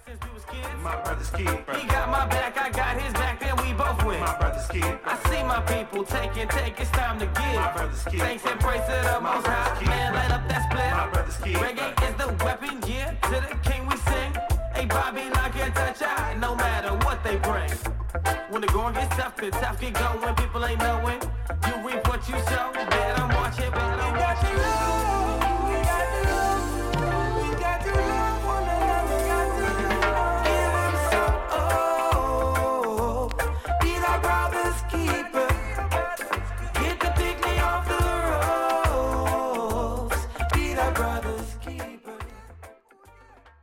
since we was kids. My brother's kid. He got my back, I got his back, then we both win. My brother's kid. I see my people take, it's time to give. My brother's kid. Thanks and praise to the Most High. Man, light up that split. My brother's kid. Reggae is the weapon, yeah. To the king we sing. Hey, Bobby, I can't touch eye, no matter what they bring. When the going gets tough, cause tough get going, people ain't knowing.